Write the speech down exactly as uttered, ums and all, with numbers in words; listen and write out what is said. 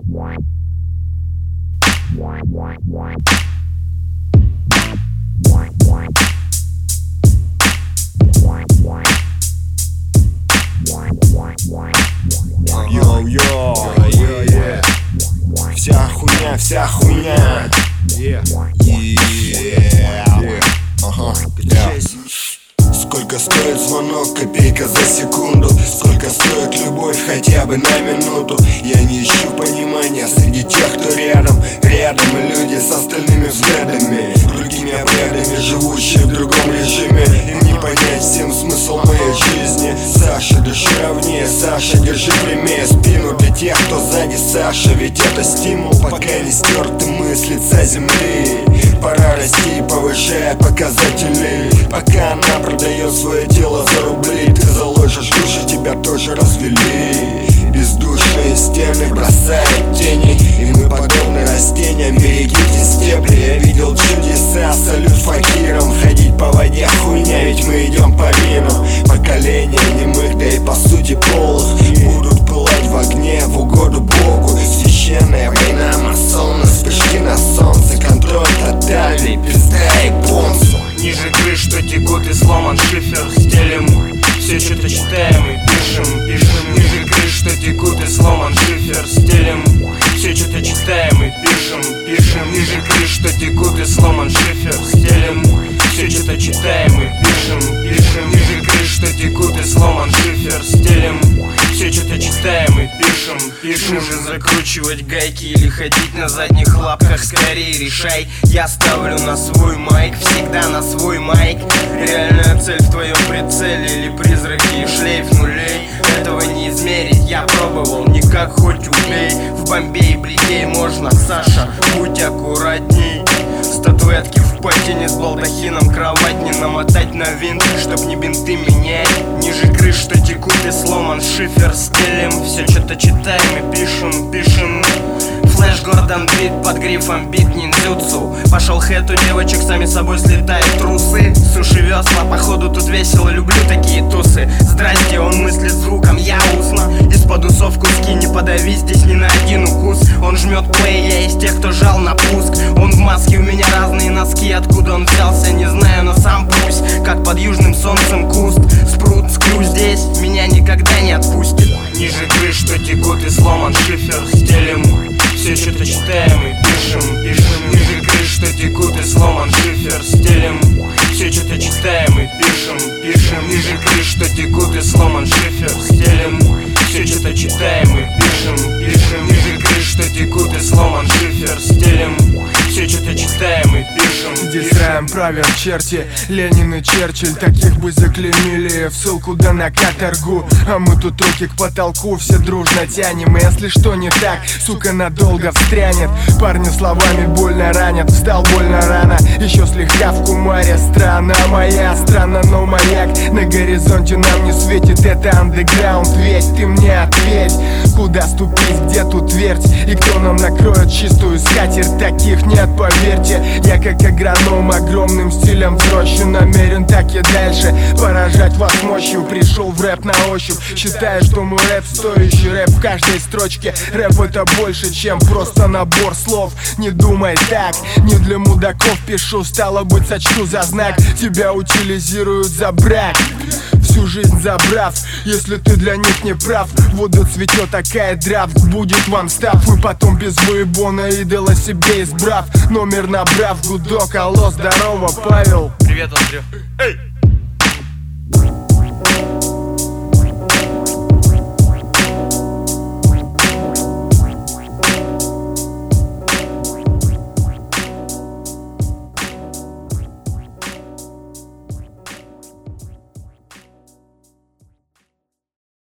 Йоу-йоу, вся хуйня, вся хуйня. Сколько стоит звонок, копейка за секунду. Сколько стоит любовь хотя бы на минуту. Я не ищу понимания среди тех, кто рядом. Рядом люди с остальными взглядами, другими обрядами, живущие в другом режиме. Им не понять всем смысл моей жизни. Саша, дыши ровнее, Саша, держи прямее спину. Для тех, кто сзади, Саша, ведь это стимул. Пока не стерты мы с лица земли. Пора расти, повышая показатели. Пока она продает свое тело за рубли, ты заложишь души, тебя тоже развели. Бездушные стены бросают тени, и мы подобны растениям. Берегите стебли, я видел чудеса. Салют факирам, ходить по воде хуйня, ведь мы идем по мину. Поколения немых, да и по сути полых, будут пылать в огне в угоду Богу. Священная война масонов, вспышки на солнце, контроль тотальный, пизда и бонсу. Ниже крыш, что текут и сломан шифер, стелим. Все что-то читаем и пишем, пишем. Ниже крыш, что текут и сломан шифер, стелим. Все что-то читаем и пишем, пишем. Ниже крыш, что текут и сломан шифер, стелим. Все что-то читаем и пишем, пишем. Ниже крыш, что текут и сломан шифер, стелим. Все что-то читаем и пишем, пишем. Уже закручивать гайки или ходить на задних лапках, скорее решай. Я ставлю на свой майк, всегда на свой майк. Реальная цель в твоем прицеле или призраки и шлейф нулей. Этого не измерить, я пробовал, никак хоть убей. В Бомбей бледей можно, Саша, будь аккуратней. Статуэтки в патине с балдахином, кровать не намотать на винт, чтоб не бинты менять. Ниже крыш, что текут и сломан шифер, стелим. Все что-то читаем и пишем, пишем. Флэш Гордон бит под грифом бит ниндзюцу. Пошел хэт, у девочек сами собой слетают трусы. Суши весла, походу тут весело, люблю такие тусы. Здрасте, он мыслит звуком, я устно. Из-под усов куски, не подави здесь ни на один укус. Он жмет плей, я из тех, кто жал на пуск. Он в маске, у меня разные носки. Откуда он взялся, не знаю, но сам пусть. Как под южным солнцем куст. Спрут, склю здесь, меня никогда не отпустит. Ниже крыш, что текут и сломан шифер, стелим. Все что-то читаем и пишем, пишем. Ниже крыш, что текут и сломан шифер, стелим. Все что-то читаем и пишем, пишем. Ниже крыш, что текут и сломан шифер, стелим. Все что-то читаем и пишем, пишем. Ниже крыш, что текут и сломан шифер, стелим. Все что-то читаем и пишем. Здесь раем правят черти, Ленин и Черчилль. Таких бы заклеймили в ссылку да на каторгу. А мы тут руки к потолку все дружно тянем. И если что не так, сука, надолго встрянет. Парни словами больно ранят, встал больно рано. Еще слегка в кумаре, страна моя. Странно, но маяк на горизонте нам не светит. Это андеграунд, ведь ты мне ответь. Куда ступить, где тут твердь? И кто нам накроет чистую скатерть? Таких нет, поверьте. Я как агроном огромным стилем взрощен. Намерен так и дальше поражать вас мощью. Пришел в рэп на ощупь, считаю, что мой рэп стоящий. Рэп в каждой строчке. Рэп это больше, чем просто набор слов. Не думай так, не для мудаков пишу. Стало быть, сочту за знак. Тебя утилизируют за брак, всю жизнь забрав. Если ты для них не прав, вот цветет такая драфт. Будет вам став, и потом без выебона идола себе избрав. Номер набрав, гудок, алло, здорово, Павел. Привет, Андрей. Эй!